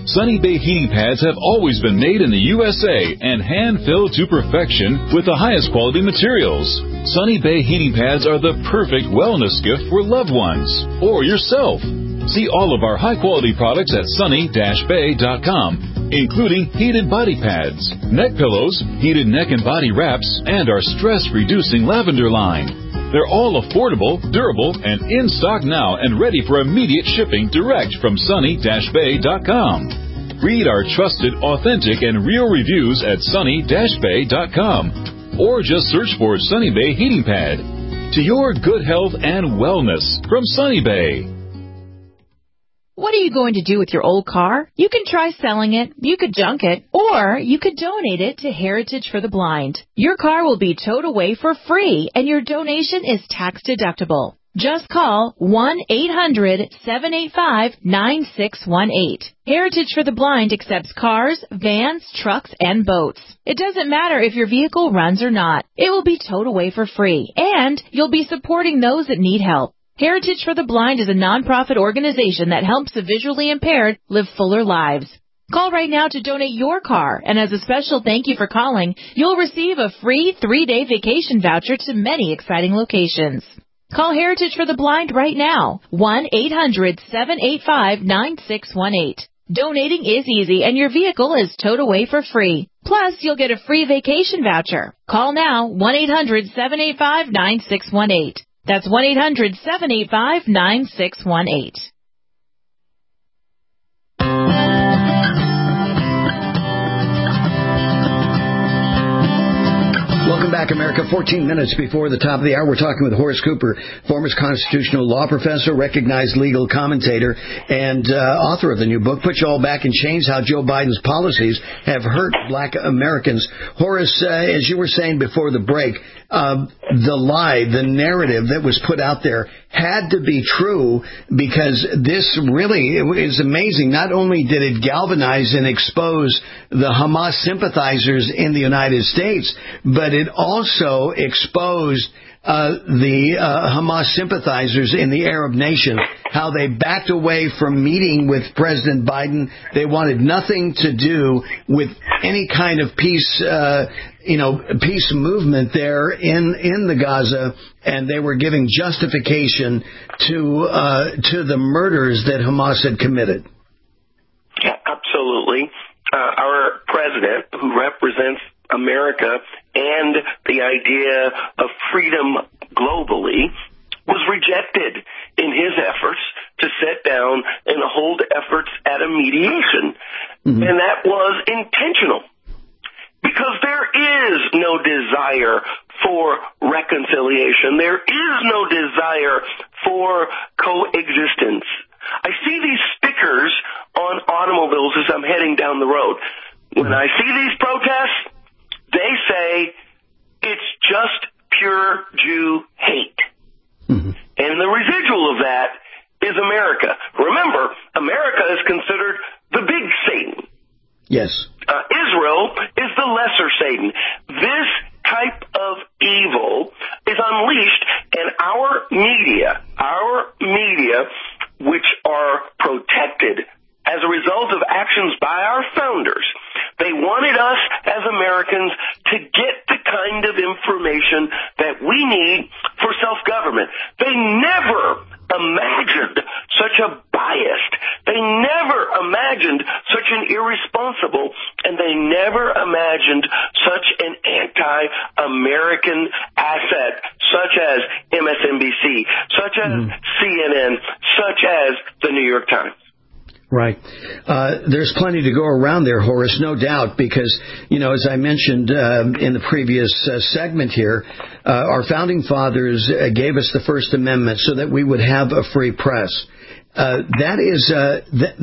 Sunny Bay heating pads have always been made in the U S A and hand-filled to perfection with the highest quality materials. Sunny Bay heating pads are the perfect wellness gift for loved ones or yourself. See all of our high-quality products at sunny dash bay dot com, including heated body pads, neck pillows, heated neck and body wraps, and our stress-reducing lavender line. They're all affordable, durable, and in stock now and ready for immediate shipping direct from sunny dash bay dot com. Read our trusted, authentic, and real reviews at sunny dash bay dot com or just search for Sunny Bay Heating Pad. To your good health and wellness from Sunny Bay. What are you going to do with your old car? You can try selling it, you could junk it, or you could donate it to Heritage for the Blind. Your car will be towed away for free, and your donation is tax deductible. Just call one eight hundred seven eight five nine six one eight. Heritage for the Blind accepts cars, vans, trucks, and boats. It doesn't matter if your vehicle runs or not. It will be towed away for free, and you'll be supporting those that need help. Heritage for the Blind is a nonprofit organization that helps the visually impaired live fuller lives. Call right now to donate your car, and as a special thank you for calling, you'll receive a free three-day vacation voucher to many exciting locations. Call Heritage for the Blind right now, one eight hundred seven eight five nine six one eight. Donating is easy, and your vehicle is towed away for free. Plus, you'll get a free vacation voucher. Call now, one eight hundred seven eight five nine six one eight. That's one eight hundred seven eight five nine six one eight. Welcome back, America. fourteen minutes before the top of the hour, we're talking with Horace Cooper, former constitutional law professor, recognized legal commentator, and uh, author of the new book, Put You All Back in Chains, How Joe Biden's Policies Have Hurt Black Americans. Horace, uh, as you were saying before the break, uh, the lie, the narrative that was put out there had to be true, because this really is amazing. Not only did it galvanize and expose the Hamas sympathizers in the United States, but it also exposed uh, the uh, Hamas sympathizers in the Arab nation, how they backed away from meeting with President Biden. They wanted nothing to do with any kind of peace, uh, you know, peace movement there in, in the Gaza, and they were giving justification to uh, to the murders that Hamas had committed. Yeah, absolutely. Uh, our president, who represents America and the idea of freedom globally, was rejected in his efforts to sit down and hold efforts at a mediation. Mm-hmm. And that was intentional, because there is no desire for reconciliation. There is no desire for coexistence. I see these stickers on automobiles as I'm heading down the road. When I see these protests, they say it's just pure Jew hate. Mm-hmm. And the residual of that is America. Remember, America is considered the big Satan. Yes. Uh, Israel is the lesser Satan. This type of evil is unleashed, and our media, our media, which are protected as a result of actions by our founders, they wanted us as Americans to get the kind of information that we need for self-government. They never imagined such a biased, they never imagined such an irresponsible, and they never imagined such an anti-American asset, such as M S N B C, such as mm. C N N, such as the New York Times. Right. Uh, there's plenty to go around there, Horace, no doubt, because, you know, as I mentioned uh, in the previous uh, segment here, uh, our founding fathers uh, gave us the First Amendment so that we would have a free press. Uh, that is uh, th-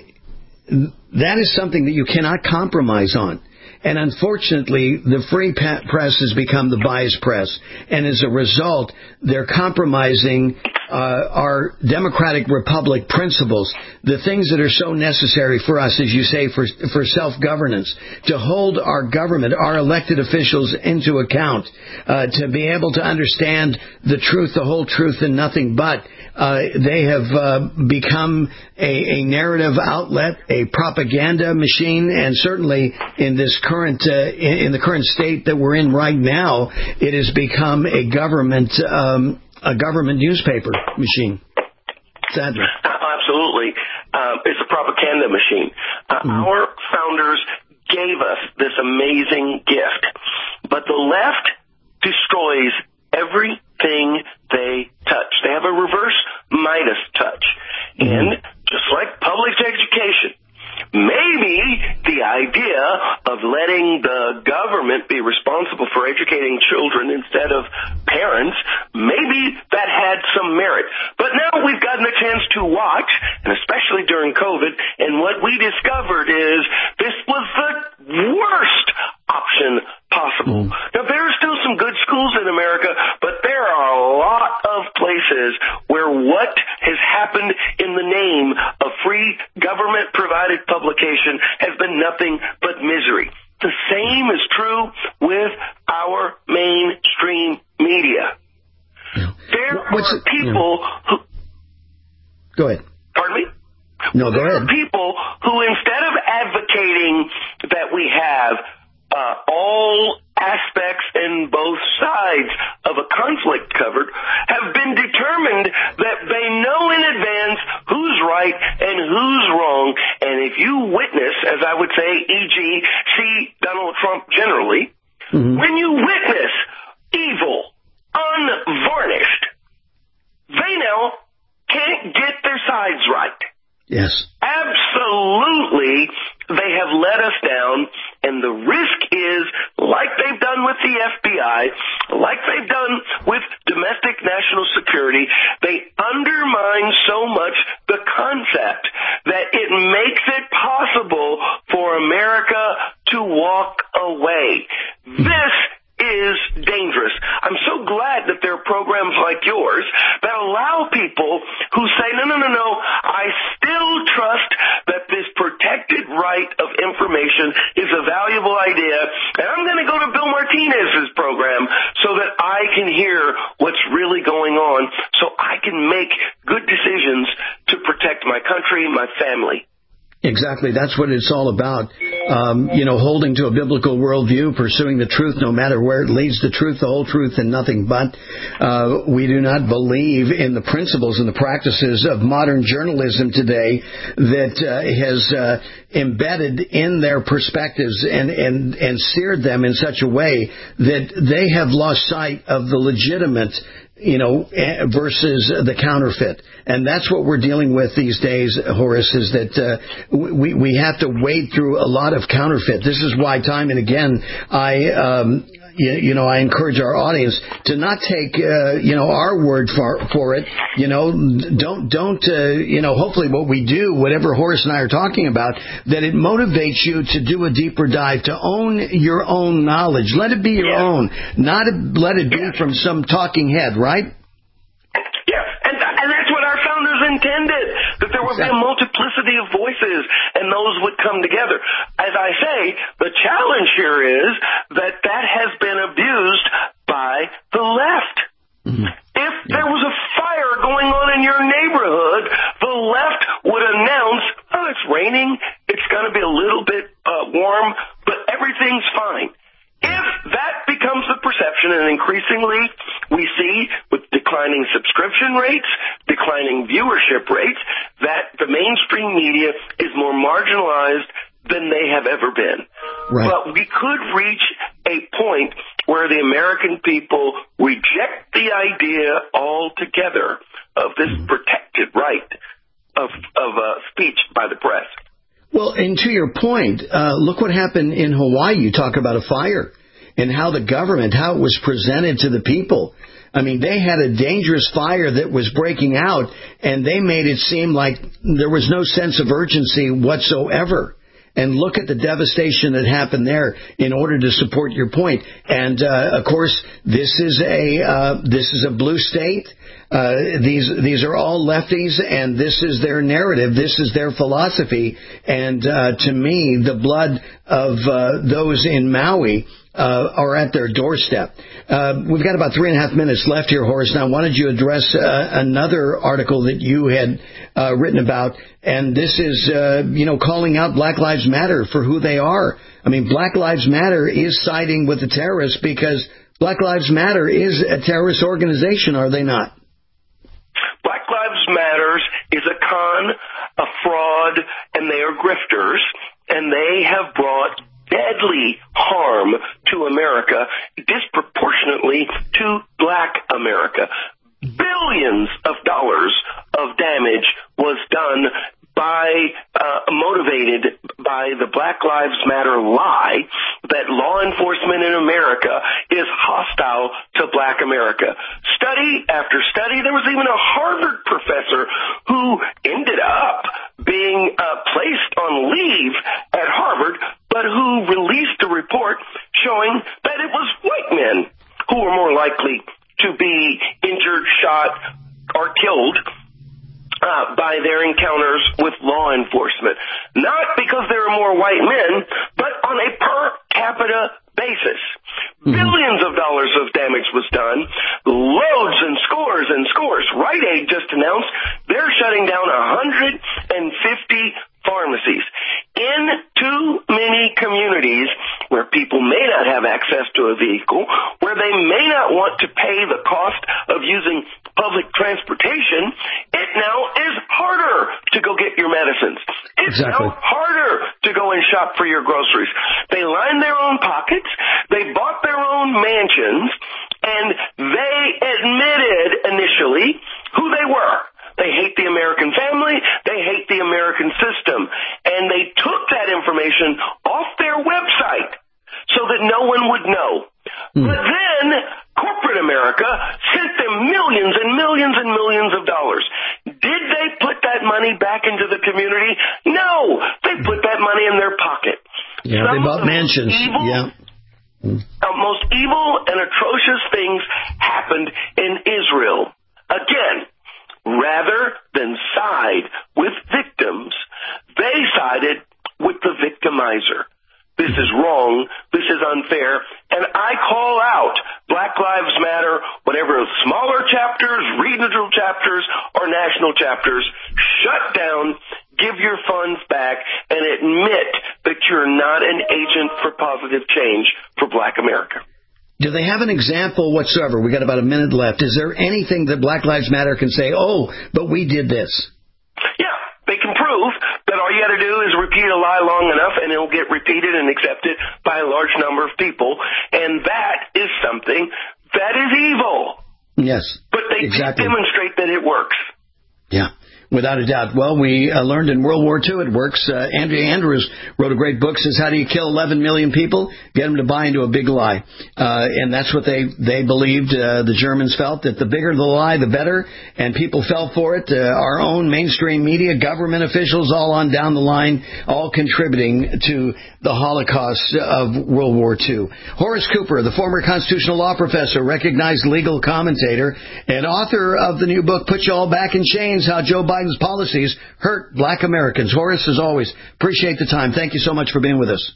that that is something that you cannot compromise on. And unfortunately, the free press has become the biased press. And as a result, they're compromising uh, our democratic republic principles, the things that are so necessary for us, as you say, for for self-governance, to hold our government, our elected officials into account, uh, to be able to understand the truth, the whole truth, and nothing but. Uh, they have uh, become a, a narrative outlet, a propaganda machine, and certainly in this current uh, in, in the current state that we're in right now, it has become a government um, a government newspaper machine. Sadly, absolutely, uh, it's a propaganda machine. Uh, mm-hmm. Our founders gave us this amazing gift, but the left destroys everything they touch. They have a reverse Midas touch. Mm-hmm. And just like public education, maybe the idea of letting the government be responsible for educating children instead of parents, maybe that had some merit. But now we've gotten a chance to watch, and especially during COVID, and what we discovered is this was the worst option possible. Mm. Now, there are still some good schools in America, but there are a lot of places where what has happened in the name of free government-provided publication has been nothing but misery. The same is true with our mainstream media. Yeah. There What's are it, people yeah. who... Go ahead. Pardon me? No, go there ahead. There are people who, instead of advocating that we have uh, all aspects and both sides of a conflict covered, have been determined that they know in advance who's right and who's wrong. And if you witness, as I would say, for example, see Donald Trump generally, mm-hmm. when you witness evil, unvarnished, they now can't get their sides right. Yes. Absolutely, they have let us down, and the risk is, like they've done with the F B I, like they've done with domestic national security, they undermine so much the concept that it makes it possible for America to walk away. This is dangerous. I'm so glad that there are programs like yours that allow people who say, no, no, no, no, I still trust that this protected right of information is a valuable idea, and I'm going to go to Bill Martinez's program so that I can hear what's really going on, so I can make good decisions to protect my country, my family. Exactly. That's what it's all about. Um, you know, holding to a biblical worldview, pursuing the truth no matter where it leads, the truth, the whole truth, and nothing but. Uh, we do not believe in the principles and the practices of modern journalism today that uh, has uh, embedded in their perspectives and, and, and seared them in such a way that they have lost sight of the legitimate, you know, versus the counterfeit. And that's what we're dealing with these days, Horace, is that uh, we, we have to wade through a lot of counterfeit. This is why time and again I... Um, You, you know, I encourage our audience to not take, uh, you know, our word for for it. You know, don't don't uh, you know. Hopefully, what we do, whatever Horace and I are talking about, that it motivates you to do a deeper dive, to own your own knowledge. Let it be your yeah. own, not a, let it be yeah. from some talking head, right? Yeah, and and that's what our founders intended. That there would exactly. be a multiplicity of voices, and those would come together. As I say, the challenge here is that that has been abused by the left. Mm-hmm. If yeah. there was a fire going on in your neighborhood, the left would announce, oh, it's raining, it's going to be a little bit uh, warm, but everything's fine. If that becomes the perception, and increasingly we see with declining subscription rates, declining viewership rates, that the mainstream media is more marginalized than they have ever been. Right. But we could reach a point where the American people reject the idea altogether of this mm-hmm. protected right of, of uh, speech by the press. Well, and to your point, uh, look what happened in Hawaii. You talk about a fire and how the government, how it was presented to the people. I mean, they had a dangerous fire that was breaking out, and they made it seem like there was no sense of urgency whatsoever. And look at the devastation that happened there in order to support your point. And, uh, of course, this is a uh, this is a blue state. Uh, these these are all lefties, and this is their narrative. This is their philosophy. And uh, to me, the blood of uh, those in Maui uh, are at their doorstep. Uh, we've got about three and a half minutes left here, Horace. Now, why don't you address uh, another article that you had uh, written about? And this is, uh, you know, calling out Black Lives Matter for who they are. I mean, Black Lives Matter is siding with the terrorists because Black Lives Matter is a terrorist organization, are they not? Black Lives Matters is a con, a fraud, and they are grifters, and they have brought deadly harm to America, disproportionately to Black America. Billions of dollars of damage was done by, uh, motivated by the Black Lives Matter lie that law enforcement in America is hostile to Black America. Study after study, there was even a Harvard professor who ended up being uh, placed on leave at Harvard, but who released a report showing that it was white men who were more likely to be injured, shot, or killed Uh, by their encounters with law enforcement. Not because there are more white men, but on a per capita basis. Mm-hmm. Billions of dollars of damage was done. Loads and scores and scores. Rite Aid just announced they're shutting down one hundred fifty pharmacies in too many communities where people may not have access to a vehicle, where they may not want to pay the cost of using public transportation. It now is harder to go get your medicines. It's exactly. now harder to go and shop for your groceries. They line their own pockets, they bought their own mansions, and they admitted initially who they were. They hate the American family. They hate the American system. And they took that information off their website so that no one would know. Mm. But then corporate America sent them millions and millions and millions of dollars. Did they put that money back into the community? No. They put that money in their pocket. Yeah, Some they bought the mansions. Evil, yeah. Mm. The most evil and atrocious things happened in Israel. Again, rather than side with victims, they sided with the victimizer. This is wrong. This is unfair. And I call out Black Lives Matter, whatever smaller chapters, regional chapters, or national chapters, shut down, give your funds back, and admit that you're not an agent for positive change for Black America. Do they have an example whatsoever? We got about a minute left. Is there anything that Black Lives Matter can say, oh, but we did this? Yeah, they can prove that all you got to do is repeat a lie long enough and it'll get repeated and accepted by a large number of people. And that is something that is evil. Yes, but they exactly. demonstrate that it works. Yeah. Without a doubt. Well, we uh, learned in World War Two it works. Uh, Andrea Andrews wrote a great book, says, how do you kill eleven million people? Get them to buy into a big lie. Uh, and that's what they, they believed. Uh, the Germans felt that the bigger the lie, the better. And people fell for it. Uh, our own mainstream media, government officials, all on down the line, all contributing to the Holocaust of World War Two. Horace Cooper, the former constitutional law professor, recognized legal commentator, and author of the new book, Put You All Back in Chains, How Joe Biden Biden's policies hurt Black Americans. Horace, as always, appreciate the time. Thank you so much for being with us.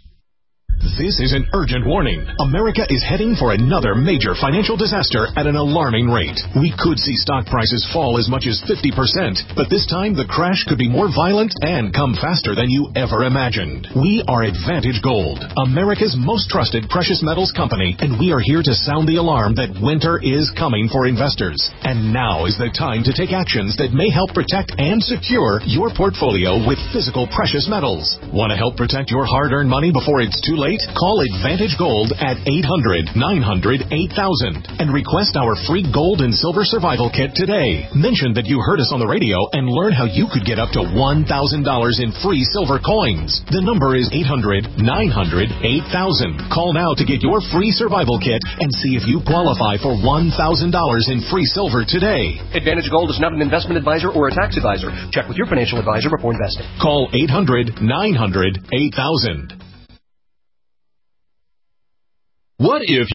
This is an urgent warning. America is heading for another major financial disaster at an alarming rate. We could see stock prices fall as much as fifty percent, but this time the crash could be more violent and come faster than you ever imagined. We are Advantage Gold, America's most trusted precious metals company, and we are here to sound the alarm that winter is coming for investors. And now is the time to take actions that may help protect and secure your portfolio with physical precious metals. Want to help protect your hard-earned money before it's too late? Call Advantage Gold at eight hundred, nine hundred, eight thousand and request our free gold and silver survival kit today. Mention that you heard us on the radio and learn how you could get up to one thousand dollars in free silver coins. The number is eight hundred, nine hundred, eight thousand. Call now to get your free survival kit and see if you qualify for one thousand dollars in free silver today. Advantage Gold is not an investment advisor or a tax advisor. Check with your financial advisor before investing. Call eight hundred, nine hundred, eight thousand. What if